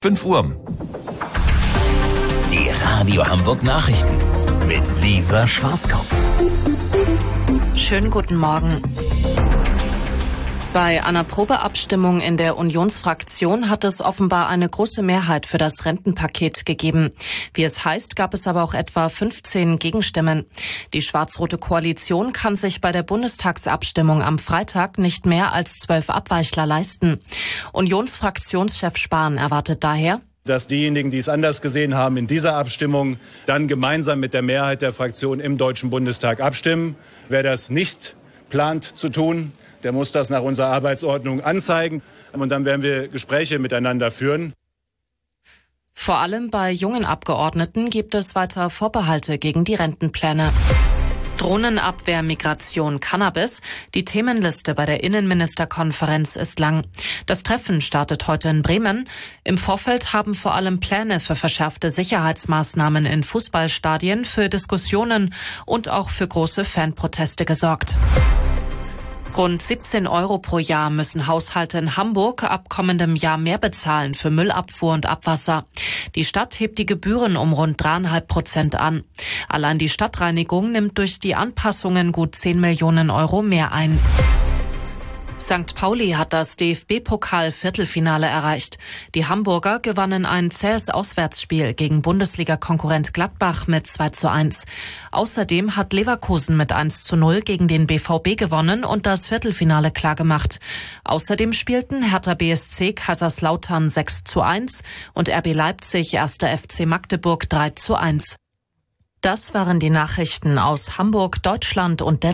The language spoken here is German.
5 Uhr. Die Radio Hamburg Nachrichten mit Lisa Schwarzkopf. Schönen guten Morgen. Bei einer Probeabstimmung in der Unionsfraktion hat es offenbar eine große Mehrheit für das Rentenpaket gegeben. Wie es heißt, gab es aber auch etwa 15 Gegenstimmen. Die schwarz-rote Koalition kann sich bei der Bundestagsabstimmung am Freitag nicht mehr als 12 Abweichler leisten. Unionsfraktionschef Spahn erwartet daher, dass diejenigen, die es anders gesehen haben, in dieser Abstimmung dann gemeinsam mit der Mehrheit der Fraktion im Deutschen Bundestag abstimmen. Wer das nicht plant zu tun, der muss das nach unserer Arbeitsordnung anzeigen. Und dann werden wir Gespräche miteinander führen. Vor allem bei jungen Abgeordneten gibt es weiter Vorbehalte gegen die Rentenpläne. Drohnenabwehr, Migration, Cannabis. Die Themenliste bei der Innenministerkonferenz ist lang. Das Treffen startet heute in Bremen. Im Vorfeld haben vor allem Pläne für verschärfte Sicherheitsmaßnahmen in Fußballstadien, für Diskussionen und auch für große Fanproteste gesorgt. Rund 17 € pro Jahr müssen Haushalte in Hamburg ab kommendem Jahr mehr bezahlen für Müllabfuhr und Abwasser. Die Stadt hebt die Gebühren um rund 3,5% an. Allein die Stadtreinigung nimmt durch die Anpassungen gut 10 Millionen € mehr ein. St. Pauli hat das DFB-Pokal-Viertelfinale erreicht. Die Hamburger gewannen ein zähes Auswärtsspiel gegen Bundesliga-Konkurrent Gladbach mit 2:1. Außerdem hat Leverkusen mit 1:0 gegen den BVB gewonnen und das Viertelfinale klargemacht. Außerdem spielten Hertha BSC Kaiserslautern 6:1 und RB Leipzig 1. FC Magdeburg 3:1. Das waren die Nachrichten aus Hamburg, Deutschland und der